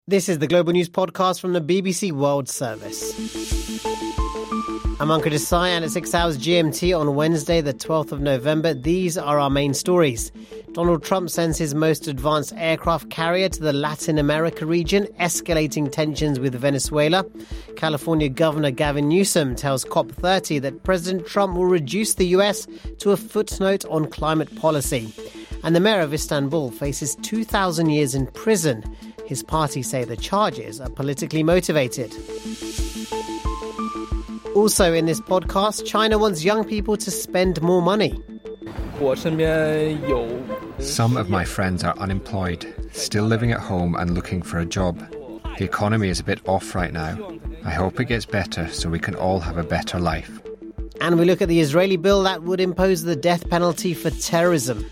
This is the Global News Podcast from the BBC World Service. I'm Ankur Desai, and at 6 hours GMT on Wednesday, the 12th of November, these are our main stories. Donald Trump sends his most advanced aircraft carrier to the Latin America region, escalating tensions with Venezuela. California Governor Gavin Newsom tells COP30 that President Trump will reduce the US to a footnote on climate policy. And the mayor of Istanbul faces 2,000 years in prison. His party say the charges are politically motivated. Also in this podcast, China wants young people to spend more money. Some of my friends are unemployed, still living at home and looking for a job. The economy is a bit off right now. I hope it gets better so we can all have a better life. And we look at the Israeli bill that would impose the death penalty for terrorism.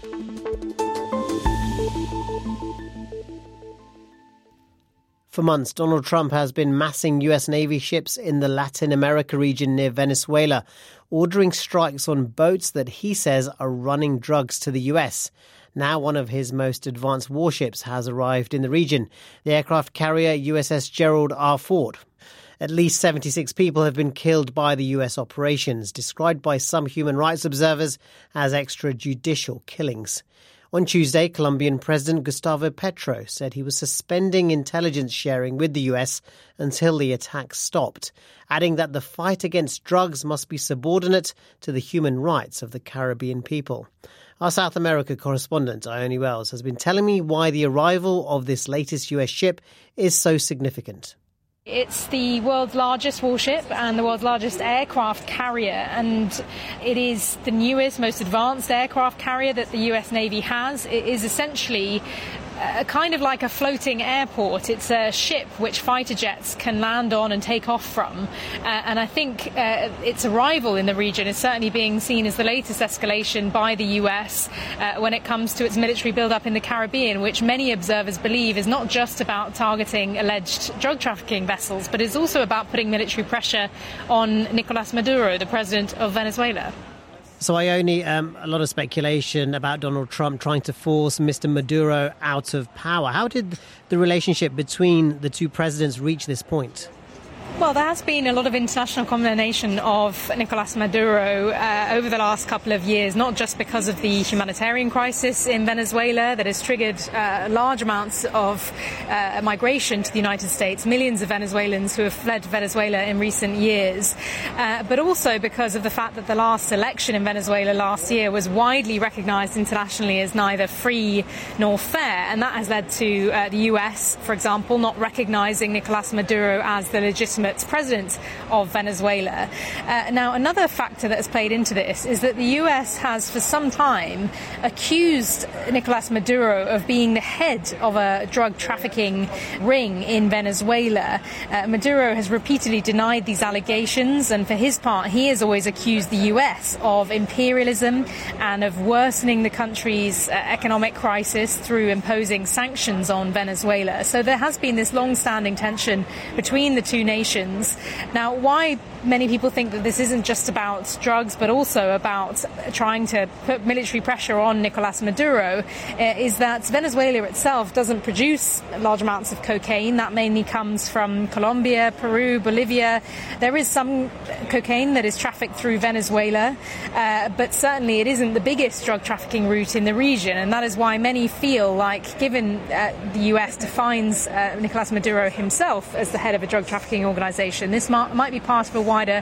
For months, Donald Trump has been massing US Navy ships in the Latin America region near Venezuela, ordering strikes on boats that he says are running drugs to the US. Now one of his most advanced warships has arrived in the region, the aircraft carrier USS Gerald R. Ford. At least 76 people have been killed by the US operations, described by some human rights observers as extrajudicial killings. On Tuesday, Colombian President Gustavo Petro said he was suspending intelligence sharing with the US until the attacks stopped, adding that the fight against drugs must be subordinate to the human rights of the Caribbean people. Our South America correspondent, Ione Wells, has been telling me why the arrival of this latest US ship is so significant. It's the world's largest warship and the world's largest aircraft carrier, and it is the newest, most advanced aircraft carrier that the US Navy has. It is essentially kind of like a floating airport. It's a ship which fighter jets can land on and take off from. And I think its arrival in the region is certainly being seen as the latest escalation by the US when it comes to its military build-up in the Caribbean, which many observers believe is not just about targeting alleged drug trafficking vessels, but is also about putting military pressure on Nicolás Maduro, the president of Venezuela. So Ione, a lot of speculation about Donald Trump trying to force Mr. Maduro out of power. How did the relationship between the two presidents reach this point? Well, there has been a lot of international condemnation of Nicolás Maduro over the last couple of years, not just because of the humanitarian crisis in Venezuela that has triggered large amounts of migration to the United States, millions of Venezuelans who have fled Venezuela in recent years, but also because of the fact that the last election in Venezuela last year was widely recognized internationally as neither free nor fair, and that has led to the US, for example, not recognizing Nicolás Maduro as the legitimate president of Venezuela. Now, another factor that has played into this is that the US has for some time accused Nicolás Maduro of being the head of a drug trafficking ring in Venezuela. Maduro has repeatedly denied these allegations, and for his part, he has always accused the US of imperialism and of worsening the country's economic crisis through imposing sanctions on Venezuela. So there has been this long-standing tension between the two nations. Now, why many people think that this isn't just about drugs but also about trying to put military pressure on Nicolás Maduro is that Venezuela itself doesn't produce large amounts of cocaine. That mainly comes from Colombia, Peru, Bolivia. There is some cocaine that is trafficked through Venezuela, but certainly it isn't the biggest drug trafficking route in the region, and that is why many feel like, given the US defines Nicolás Maduro himself as the head of a drug trafficking organization, this might be part of a wider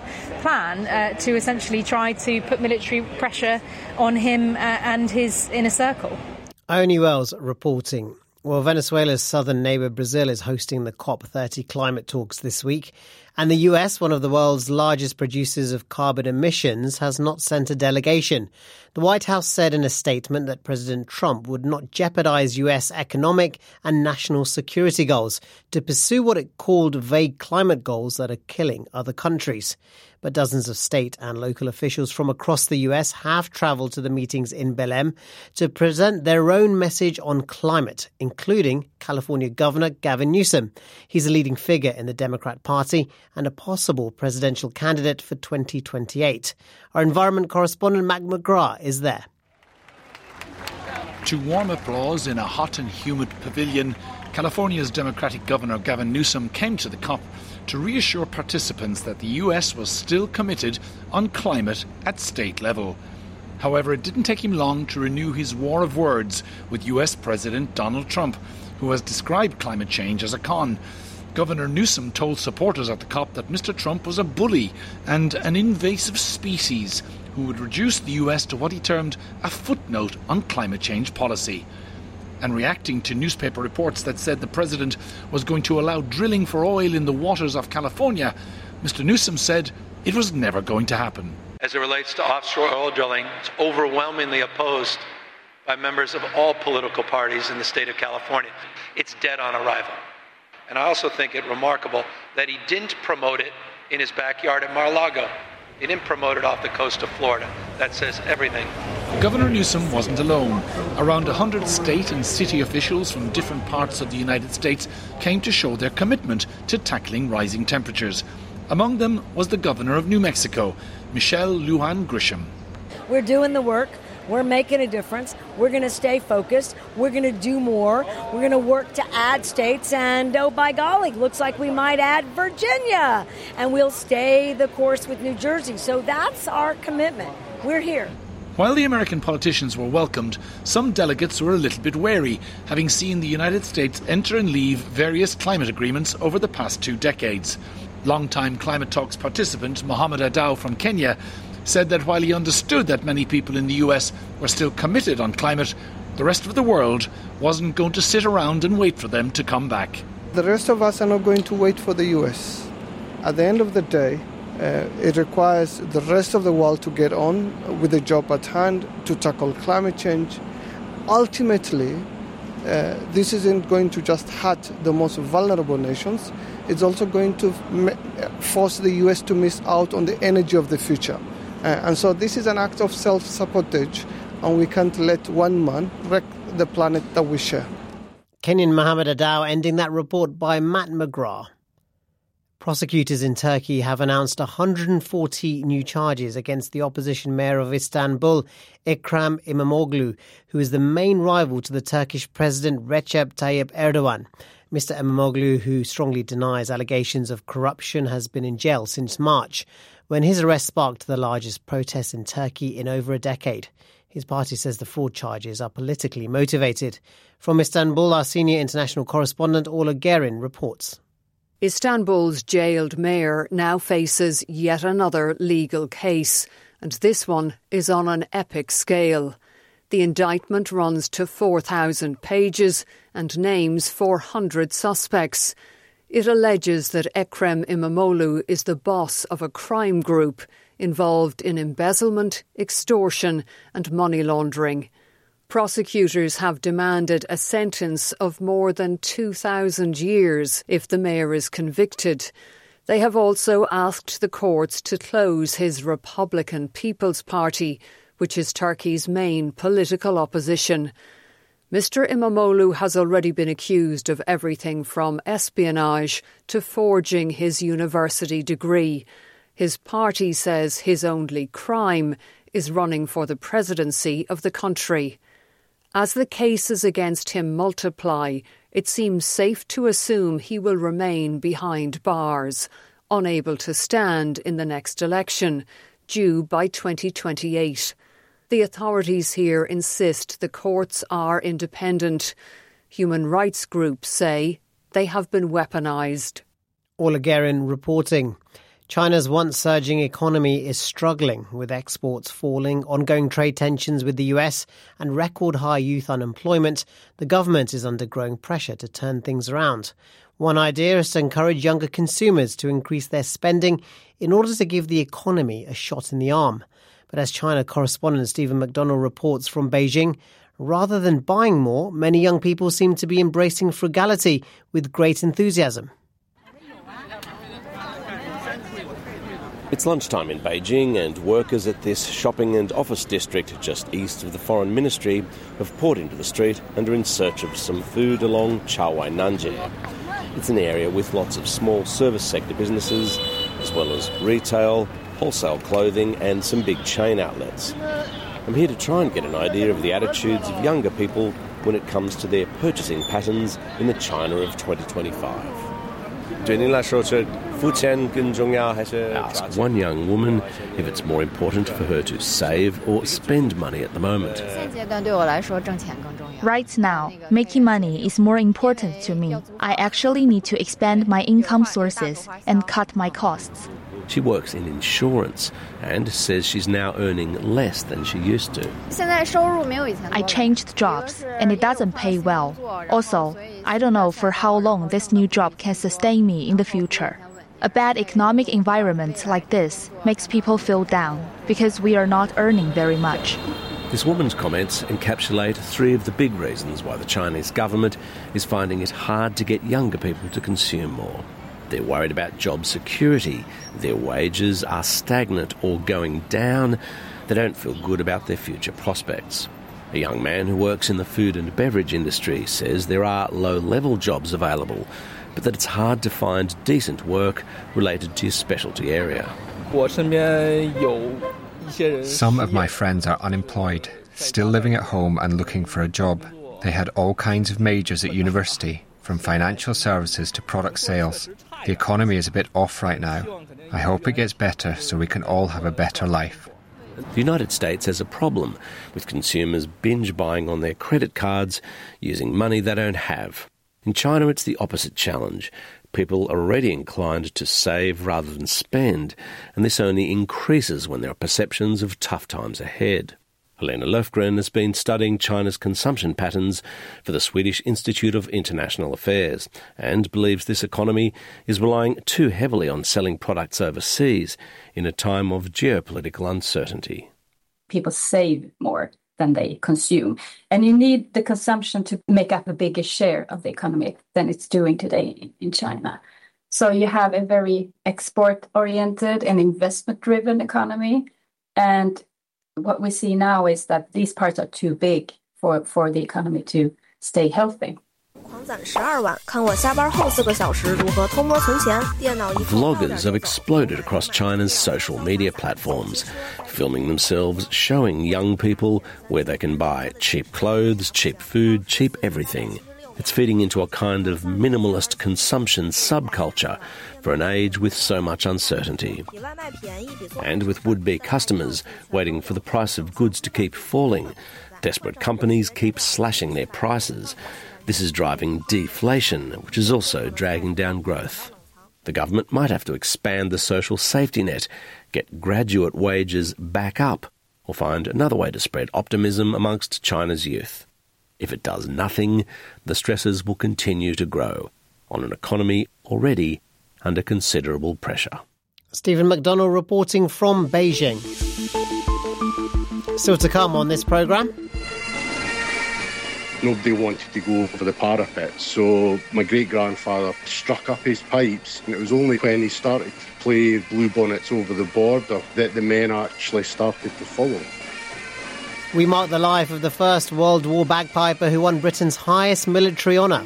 plan to essentially try to put military pressure on him and his inner circle. Ione Wells reporting. Well, Venezuela's southern neighbour Brazil is hosting the COP30 climate talks this week. And the US, one of the world's largest producers of carbon emissions, has not sent a delegation. The White House said in a statement that President Trump would not jeopardize US economic and national security goals to pursue what it called vague climate goals that are killing other countries. But dozens of state and local officials from across the US have travelled to the meetings in Belém to present their own message on climate, including California Governor Gavin Newsom. He's a leading figure in the Democrat Party and a possible presidential candidate for 2028. Our environment correspondent Mac McGrath is there. To warm applause in a hot and humid pavilion, California's Democratic Governor Gavin Newsom came to the COP to reassure participants that the US was still committed on climate at state level. However, it didn't take him long to renew his war of words with US President Donald Trump, who has described climate change as a con. Governor Newsom told supporters at the COP that Mr. Trump was a bully and an invasive species who would reduce the US to what he termed a footnote on climate change policy. And reacting to newspaper reports that said the president was going to allow drilling for oil in the waters of California, Mr. Newsom said it was never going to happen. As it relates to offshore oil drilling, it's overwhelmingly opposed by members of all political parties in the state of California. It's dead on arrival. And I also think it remarkable that he didn't promote it in his backyard at Mar-a-Lago. He didn't promote it off the coast of Florida. That says everything. Governor Newsom wasn't alone. Around 100 state and city officials from different parts of the United States came to show their commitment to tackling rising temperatures. Among them was the governor of New Mexico, Michelle Lujan Grisham. We're doing the work. We're making a difference. We're going to stay focused. We're going to do more. We're going to work to add states. And, oh, by golly, looks like we might add Virginia. And we'll stay the course with New Jersey. So that's our commitment. We're here. While the American politicians were welcomed, some delegates were a little bit wary, having seen the United States enter and leave various climate agreements over the past 2 decades. Longtime climate talks participant Mohamed Adaw from Kenya said that while he understood that many people in the US were still committed on climate, the rest of the world wasn't going to sit around and wait for them to come back. The rest of us are not going to wait for the US. At the end of the day, it requires the rest of the world to get on with the job at hand to tackle climate change. Ultimately, this isn't going to just hurt the most vulnerable nations. It's also going to force the US to miss out on the energy of the future. And so this is an act of self-sabotage, and we can't let one man wreck the planet that we share. Kenyan Mohamed Adaw ending that report by Matt McGrath. Prosecutors in Turkey have announced 140 new charges against the opposition mayor of Istanbul, Ekrem İmamoğlu, who is the main rival to the Turkish President Recep Tayyip Erdogan. Mr. İmamoğlu, who strongly denies allegations of corruption, has been in jail since March, when his arrest sparked the largest protests in Turkey in over a decade. His party says the fraud charges are politically motivated. From Istanbul, our senior international correspondent Orla Guerin reports. Istanbul's jailed mayor now faces yet another legal case, and this one is on an epic scale. The indictment runs to 4,000 pages and names 400 suspects. It alleges that Ekrem İmamoğlu is the boss of a crime group involved in embezzlement, extortion and money laundering. Prosecutors have demanded a sentence of more than 2,000 years if the mayor is convicted. They have also asked the courts to close his Republican People's Party, which is Turkey's main political opposition. Mr. İmamoğlu has already been accused of everything from espionage to forging his university degree. His party says his only crime is running for the presidency of the country. As the cases against him multiply, it seems safe to assume he will remain behind bars, unable to stand in the next election, due by 2028. The authorities here insist the courts are independent. Human rights groups say they have been weaponised. Orla Guerin reporting. China's once surging economy is struggling, with exports falling, ongoing trade tensions with the US and record high youth unemployment. The government is under growing pressure to turn things around. One idea is to encourage younger consumers to increase their spending in order to give the economy a shot in the arm. But as China correspondent Stephen McDonald reports from Beijing, rather than buying more, many young people seem to be embracing frugality with great enthusiasm. It's lunchtime in Beijing, and workers at this shopping and office district just east of the Foreign Ministry have poured into the street and are in search of some food along Chaowai Nanjing. It's an area with lots of small service sector businesses, as well as retail, wholesale clothing and some big chain outlets. I'm here to try and get an idea of the attitudes of younger people when it comes to their purchasing patterns in the China of 2025. Ask one young woman if it's more important for her to save or spend money at the moment. Right now, making money is more important to me. I actually need to expand my income sources and cut my costs. She works in insurance and says she's now earning less than she used to. I changed jobs and it doesn't pay well. Also, I don't know for how long this new job can sustain me in the future. A bad economic environment like this makes people feel down because we are not earning very much. This woman's comments encapsulate three of the big reasons why the Chinese government is finding it hard to get younger people to consume more. They're worried about job security, their wages are stagnant or going down, they don't feel good about their future prospects. A young man who works in the food and beverage industry says there are low-level jobs available, but that it's hard to find decent work related to your specialty area. Some of my friends are unemployed, still living at home and looking for a job. They had all kinds of majors at university, from financial services to product sales. The economy is a bit off right now. I hope it gets better so we can all have a better life. The United States has a problem with consumers binge buying on their credit cards using money they don't have. In China, it's the opposite challenge. People are already inclined to save rather than spend, and this only increases when there are perceptions of tough times ahead. Helena Löfgren has been studying China's consumption patterns for the Swedish Institute of International Affairs and believes this economy is relying too heavily on selling products overseas in a time of geopolitical uncertainty. People save more than they consume, and you need the consumption to make up a bigger share of the economy than it's doing today in China. So you have a very export-oriented and investment-driven economy, and what we see now is that these parts are too big for the economy to stay healthy. Vloggers have exploded across China's social media platforms, filming themselves showing young people where they can buy cheap clothes, cheap food, cheap everything. It's feeding into a kind of minimalist consumption subculture for an age with so much uncertainty. And with would-be customers waiting for the price of goods to keep falling, desperate companies keep slashing their prices. This is driving deflation, which is also dragging down growth. The government might have to expand the social safety net, get graduate wages back up, or find another way to spread optimism amongst China's youth. If it does nothing, the stresses will continue to grow on an economy already under considerable pressure. Stephen McDonnell reporting from Beijing. Still to come on this programme. Nobody wanted to go over the parapet, so my great-grandfather struck up his pipes, and it was only when he started to play bluebonnets over the border that the men actually started to follow. We mark the life of the First World War bagpiper who won Britain's highest military honour.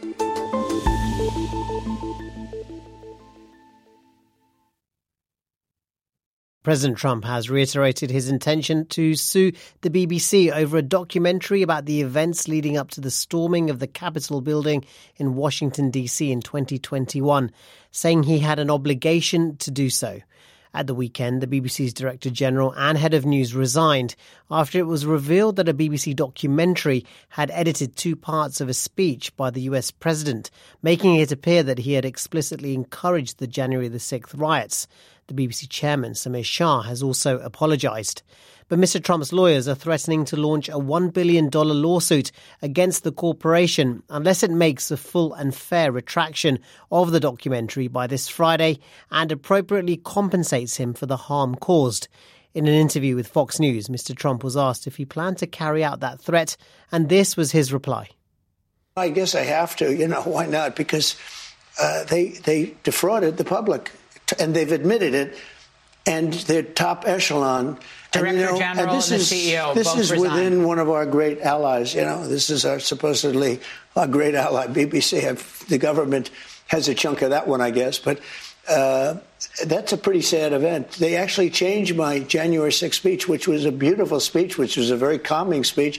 President Trump has reiterated his intention to sue the BBC over a documentary about the events leading up to the storming of the Capitol building in Washington, D.C. in 2021, saying he had an obligation to do so. At the weekend, the BBC's Director General and Head of News resigned after it was revealed that a BBC documentary had edited two parts of a speech by the US President, making it appear that he had explicitly encouraged the January the 6th riots. The BBC chairman, Samir Shah, has also apologised. But Mr. Trump's lawyers are threatening to launch a $1 billion lawsuit against the corporation unless it makes a full and fair retraction of the documentary by this Friday and appropriately compensates him for the harm caused. In an interview with Fox News, Mr. Trump was asked if he planned to carry out that threat, and this was his reply. I guess I have to. Why not? Because they defrauded the public, and they've admitted it, and they're top echelon. Director General and the CEO This both is resigned. within one of our great allies. This is supposedly our great ally, BBC. The government has a chunk of that one, I guess. But that's a pretty sad event. They actually changed my January 6th speech, which was a beautiful speech, which was a very calming speech.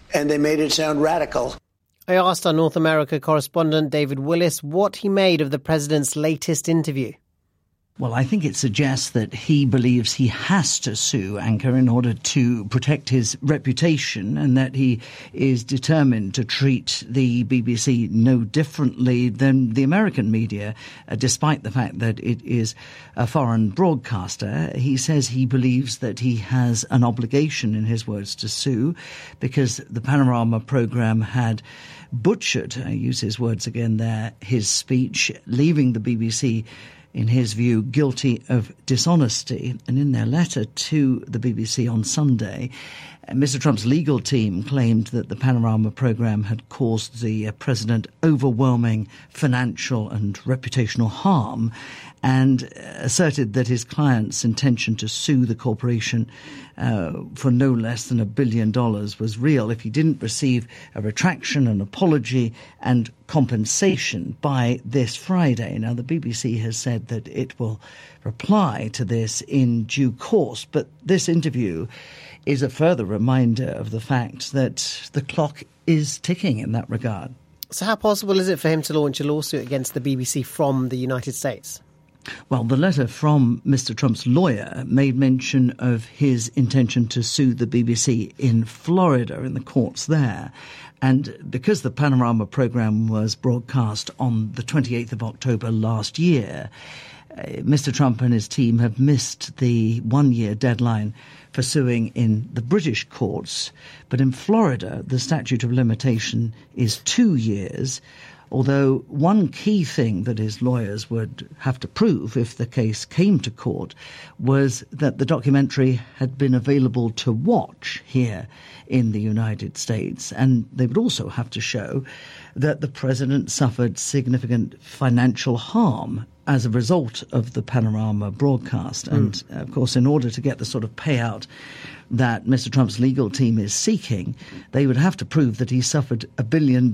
and they made it sound radical. I asked our North America correspondent David Willis what he made of the president's latest interview. Well, I think it suggests that he believes he has to sue Anchor in order to protect his reputation, and that he is determined to treat the BBC no differently than the American media, despite the fact that it is a foreign broadcaster. He says he believes that he has an obligation, in his words, to sue because the Panorama programme had butchered, I use his words again there, his speech, leaving the BBC, in his view, guilty of dishonesty. And in their letter to the BBC on Sunday, Mr. Trump's legal team claimed that the Panorama programme had caused the president overwhelming financial and reputational harm, and asserted that his client's intention to sue the corporation for no less than $1 billion was real if he didn't receive a retraction, an apology and compensation by this Friday. Now, the BBC has said that it will reply to this in due course, but this interview is a further reminder of the fact that the clock is ticking in that regard. So how possible is it for him to launch a lawsuit against the BBC from the United States? Well, the letter from Mr. Trump's lawyer made mention of his intention to sue the BBC in Florida, in the courts there. And because the Panorama programme was broadcast on the 28th of October last year, Mr. Trump and his team have missed the one-year deadline for suing in the British courts. But in Florida, the statute of limitation is 2 years, although one key thing that his lawyers would have to prove if the case came to court was that the documentary had been available to watch here in the United States. And they would also have to show that the president suffered significant financial harm as a result of the Panorama broadcast. And, of course, in order to get the sort of payout that Mr. Trump's legal team is seeking, they would have to prove that he suffered $1 billion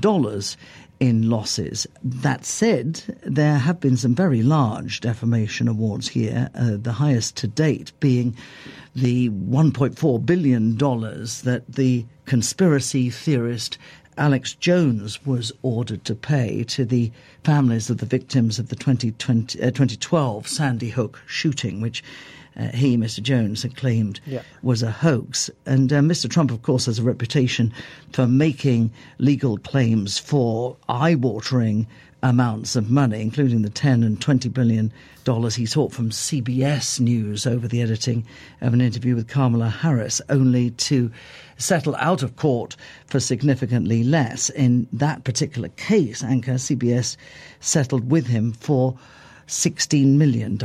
in losses. That said, there have been some very large defamation awards here, the highest to date being the $1.4 billion that the conspiracy theorist Alex Jones was ordered to pay to the families of the victims of the 2012 Sandy Hook shooting, which he, Mr. Jones, had claimed was a hoax. And Mr. Trump, of course, has a reputation for making legal claims for eye-watering amounts of money, including the $10 and $20 billion he sought from CBS News over the editing of an interview with Kamala Harris, only to settle out of court for significantly less. In that particular case, Anchor, CBS settled with him for $16 million.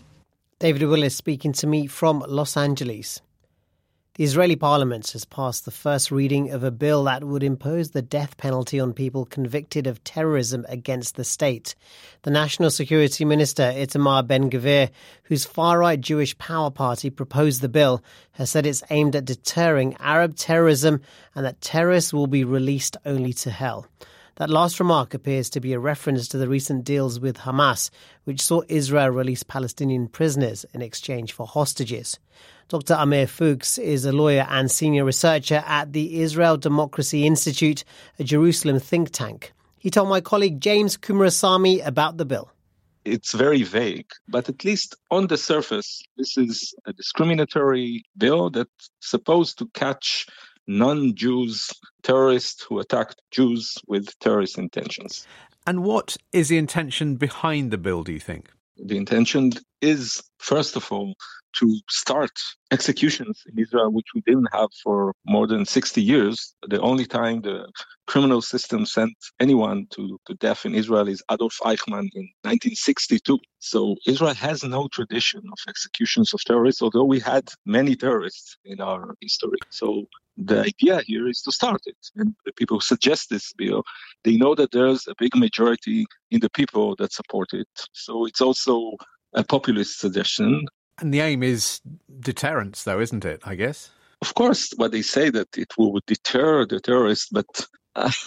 David Willis speaking to me from Los Angeles. The Israeli parliament has passed the first reading of a bill that would impose the death penalty on people convicted of terrorism against the state. The National Security Minister, Itamar Ben-Gvir, whose far-right Jewish Power Party proposed the bill, has said it's aimed at deterring Arab terrorism and that terrorists will be released only to hell. That last remark appears to be a reference to the recent deals with Hamas, which saw Israel release Palestinian prisoners in exchange for hostages. Dr. Amir Fuchs is a lawyer and senior researcher at the Israel Democracy Institute, a Jerusalem think tank. He told my colleague James Kumarasamy about the bill. It's very vague, but at least on the surface, this is a discriminatory bill that's supposed to catch non-Jews terrorists who attacked Jews with terrorist intentions. And what is the intention behind the bill, do you think? The intention is, first of all, to start executions in Israel, which we didn't have for more than 60 years. The only time the criminal system sent anyone to death in Israel is Adolf Eichmann in 1962. So Israel has no tradition of executions of terrorists, although we had many terrorists in our history. So the idea here is to start it. And the people who suggest this bill, they know that there's a big majority in the people that support it. So it's also a populist suggestion. And the aim is deterrence, though, isn't it, I guess? Of course, what they say that it will deter the terrorists, but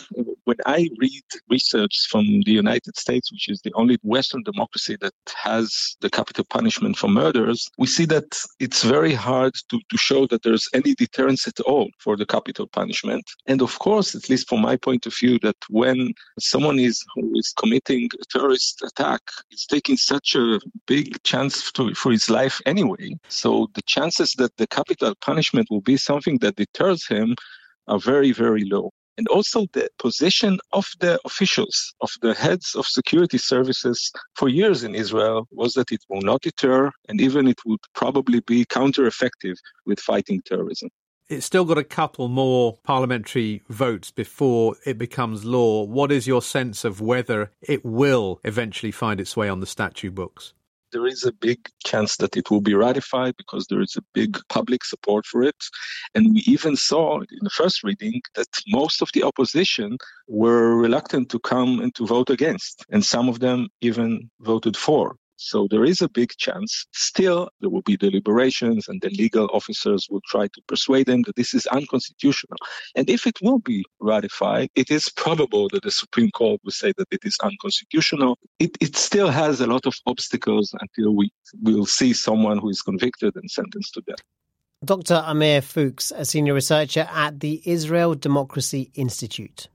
When I read research from the United States, which is the only Western democracy that has the capital punishment for murders, we see that it's very hard to show that there's any deterrence at all for the capital punishment. And of course, at least from my point of view, that when someone who is committing a terrorist attack, is taking such a big chance for his life anyway. So the chances that the capital punishment will be something that deters him are very, very low. And also the position of the officials, of the heads of security services for years in Israel was that it will not deter, and even it would probably be counter-effective with fighting terrorism. It's still got a couple more parliamentary votes before it becomes law. What is your sense of whether it will eventually find its way on the statute books? There is a big chance that it will be ratified because there is a big public support for it. And we even saw in the first reading that most of the opposition were reluctant to come and to vote against. And some of them even voted for. So there is a big chance. Still, there will be deliberations and the legal officers will try to persuade them that this is unconstitutional. And if it will be ratified, it is probable that the Supreme Court will say that it is unconstitutional. It still has a lot of obstacles until we will see someone who is convicted and sentenced to death. Dr. Amir Fuchs, a senior researcher at the Israel Democracy Institute.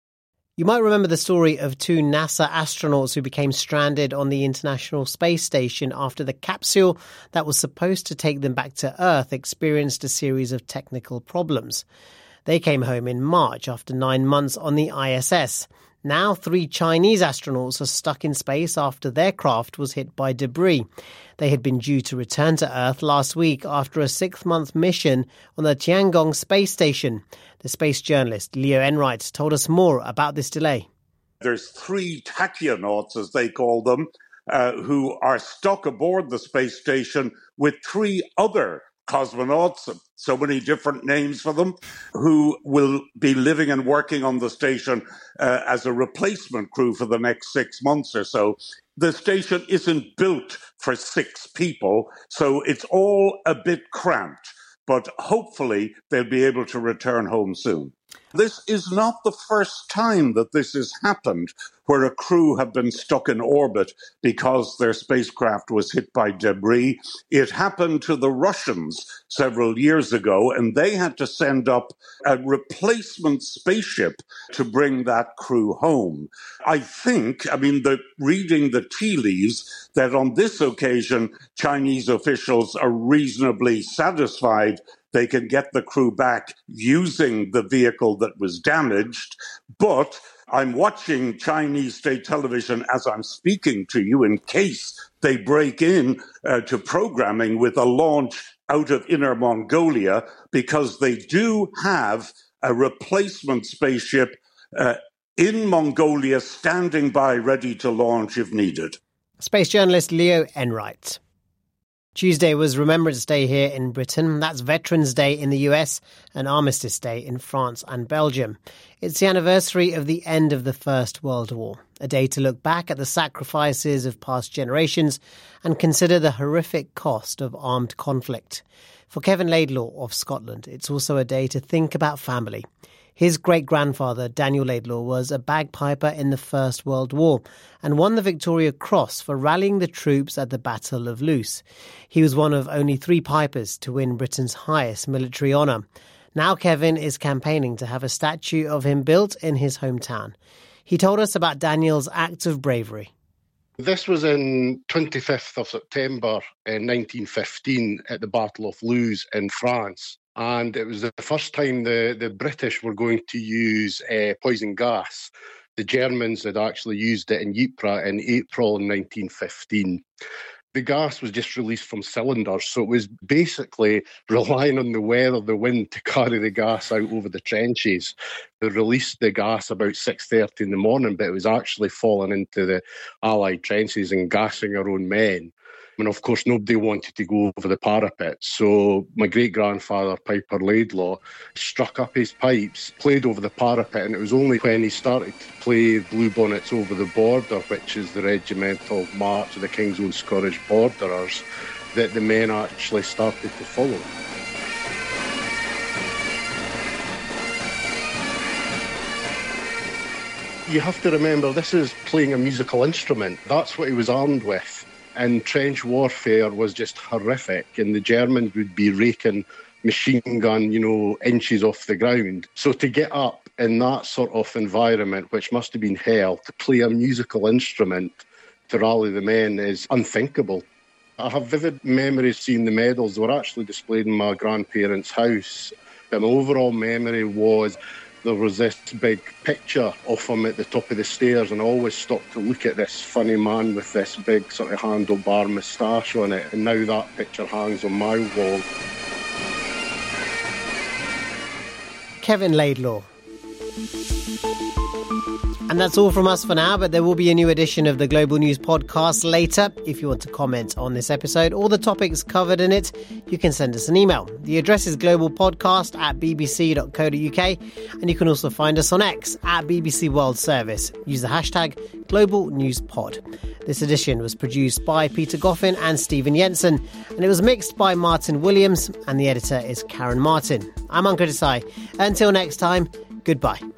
You might remember the story of two NASA astronauts who became stranded on the International Space Station after the capsule that was supposed to take them back to Earth experienced a series of technical problems. They came home in March after 9 months on the ISS. Now 3 Chinese astronauts are stuck in space after their craft was hit by debris. They had been due to return to Earth last week after a 6-month mission on the Tiangong space station. The space journalist Leo Enright told us more about this delay. There's 3 tachionauts, as they call them, who are stuck aboard the space station with 3 other cosmonauts, so many different names for them, who will be living and working on the station as a replacement crew for the next 6 months or so. The station isn't built for 6 people, so it's all a bit cramped, but hopefully they'll be able to return home soon. This is not the first time that this has happened, where a crew have been stuck in orbit because their spacecraft was hit by debris. It happened to the Russians several years ago, and they had to send up a replacement spaceship to bring that crew home. I think, reading the tea leaves, that on this occasion, Chinese officials are reasonably satisfied they can get the crew back using the vehicle that was damaged. But I'm watching Chinese state television as I'm speaking to you in case they break in to programming with a launch out of Inner Mongolia, because they do have a replacement spaceship in Mongolia standing by ready to launch if needed. Space journalist Leo Enright. Tuesday was Remembrance Day here in Britain. That's Veterans Day in the US and Armistice Day in France and Belgium. It's the anniversary of the end of the First World War, a day to look back at the sacrifices of past generations and consider the horrific cost of armed conflict. For Kevin Laidlaw of Scotland, it's also a day to think about family. His great-grandfather, Daniel Laidlaw, was a bagpiper in the First World War and won the Victoria Cross for rallying the troops at the Battle of Loos. He was one of only 3 pipers to win Britain's highest military honour. Now Kevin is campaigning to have a statue of him built in his hometown. He told us about Daniel's act of bravery. This was in 25th of September in 1915 at the Battle of Loos in France. And it was the first time the British were going to use poison gas. The Germans had actually used it in Ypres in April 1915. The gas was just released from cylinders, so it was basically relying on the weather, the wind, to carry the gas out over the trenches. They released the gas about 6:30 in the morning, but it was actually falling into the Allied trenches and gassing our own men. And of course, nobody wanted to go over the parapet. So my great-grandfather, Piper Laidlaw, struck up his pipes, played over the parapet, and it was only when he started to play Bluebonnets Over the Border, which is the regimental march of the King's Own Scottish Borderers, that the men actually started to follow. You have to remember, this is playing a musical instrument. That's what he was armed with. And trench warfare was just horrific. And the Germans would be raking machine gun, inches off the ground. So to get up in that sort of environment, which must have been hell, to play a musical instrument to rally the men is unthinkable. I have vivid memories seeing the medals. They were actually displayed in my grandparents' house. And my overall memory was there was this big picture of him at the top of the stairs, and I always stopped to look at this funny man with this big sort of handlebar moustache on it. And now that picture hangs on my wall. Kevin Laidlaw. And that's all from us for now, but there will be a new edition of the Global News podcast later. If you want to comment on this episode or the topics covered in it, you can send us an email. The address is globalpodcast@bbc.co.uk, and you can also find us on X @BBC World Service. Use the hashtag #GlobalNewsPod. This edition was produced by Peter Goffin and Stephen Jensen, and it was mixed by Martin Williams, and the editor is Karen Martin. I'm Ankur Desai. Until next time, goodbye.